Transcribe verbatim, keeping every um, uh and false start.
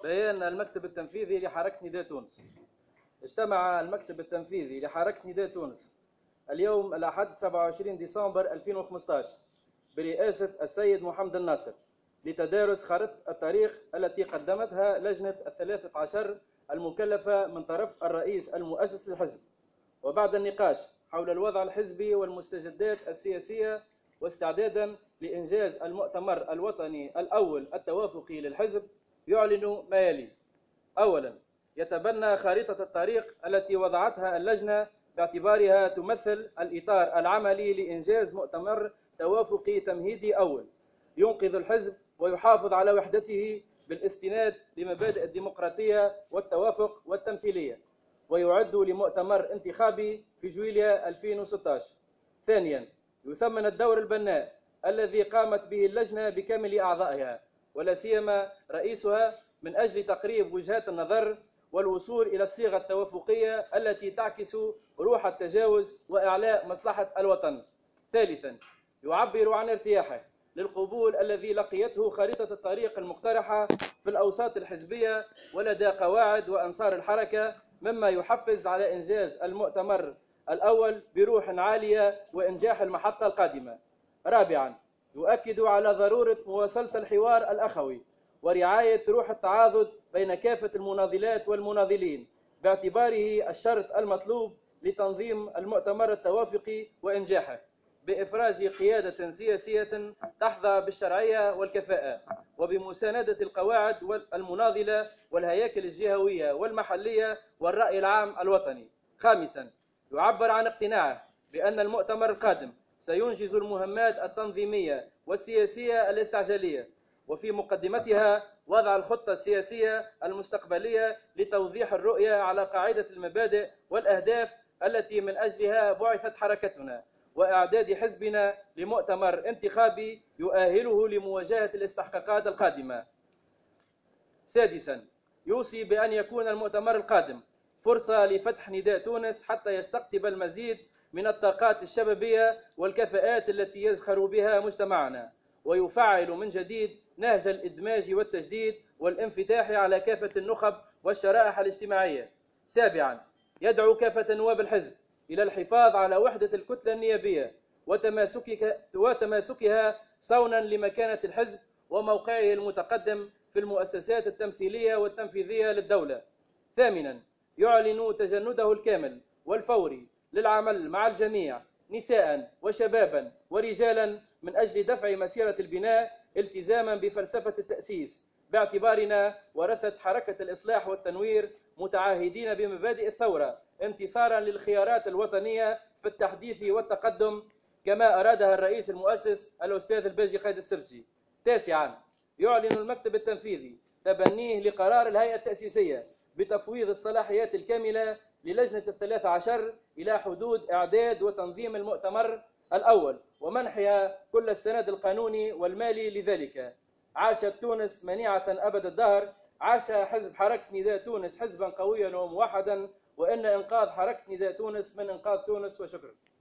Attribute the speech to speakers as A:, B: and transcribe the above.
A: بيان المكتب التنفيذي لحركة نداء تونس. اجتمع المكتب التنفيذي لحركة نداء تونس اليوم الأحد سبعة وعشرين ديسمبر ألفين وخمسة عشر برئاسة السيد محمد الناصر لتدارس خارطة الطريق التي قدمتها لجنة الثلاثة عشر المكلفة من طرف الرئيس المؤسس للحزب، وبعد النقاش حول الوضع الحزبي والمستجدات السياسية واستعدادا لإنجاز المؤتمر الوطني الأول التوافقي للحزب، يعلن ما يلي. أولا، يتبنى خارطة الطريق التي وضعتها اللجنة باعتبارها تمثل الإطار العملي لإنجاز مؤتمر توافقي تمهيدي أول ينقذ الحزب ويحافظ على وحدته بالاستناد لمبادئ الديمقراطية والتوافق والتمثيلية، ويعد لمؤتمر انتخابي في جويليا ألفين وستة عشر. ثانيا، يثمن الدور البناء الذي قامت به اللجنة بكامل أعضائها ولا سيما رئيسها من أجل تقريب وجهات النظر والوصول إلى الصيغة التوافقية التي تعكس روح التجاوز وإعلاء مصلحة الوطن. ثالثا، يعبر عن ارتياحه للقبول الذي لقيته خارطة الطريق المقترحة في الأوساط الحزبية ولدى قواعد وأنصار الحركة، مما يحفز على إنجاز المؤتمر الأول بروح عالية وإنجاح المحطة القادمة. رابعا، يؤكد على ضرورة مواصلة الحوار الأخوي ورعاية روح التعاضد بين كافة المناضلات والمناضلين باعتباره الشرط المطلوب لتنظيم المؤتمر التوافقي وإنجاحه، بإفراز قيادة سياسية تحظى بالشرعية والكفاءة وبمساندة القواعد المناضلة والهياكل الجهوية والمحلية والرأي العام الوطني. خامسا، يعبر عن اقتناعه بأن المؤتمر القادم سينجز المهمات التنظيمية والسياسية الاستعجالية، وفي مقدمتها وضع الخطة السياسية المستقبلية لتوضيح الرؤية على قاعدة المبادئ والأهداف التي من أجلها بعثت حركتنا، وإعداد حزبنا لمؤتمر انتخابي يؤهله لمواجهة الاستحقاقات القادمة. سادسا، يوصي بأن يكون المؤتمر القادم فرصة لفتح نداء تونس حتى يستقطب المزيد من الطاقات الشبابية والكفاءات التي يزخر بها مجتمعنا، ويفعل من جديد نهج الإدماج والتجديد والانفتاح على كافة النخب والشرائح الاجتماعية. سابعا، يدعو كافة نواب الحزب إلى الحفاظ على وحدة الكتلة النيابية وتماسكها صونا لمكانة الحزب وموقعه المتقدم في المؤسسات التمثيلية والتنفيذية للدولة. ثامنا، يعلن تجنده الكامل والفوري للعمل مع الجميع نساء وشبابا ورجالا من أجل دفع مسيرة البناء التزاما بفلسفة التأسيس، باعتبارنا ورثة حركة الإصلاح والتنوير متعاهدين بمبادئ الثورة انتصارا للخيارات الوطنية في التحديث والتقدم كما أرادها الرئيس المؤسس الأستاذ الباجي قايد السرسي. تاسعا، يعلن المكتب التنفيذي تبنيه لقرار الهيئة التأسيسية بتفويض الصلاحيات الكاملة للجنة الثلاثة عشر إلى حدود إعداد وتنظيم المؤتمر الأول ومنحها كل السند القانوني والمالي لذلك. عاشت تونس منيعة أبد الدهر، عاش حزب حركة نداء تونس حزبا قويا وموحدا، وإن إنقاذ حركة نداء تونس من إنقاذ تونس. وشكرا.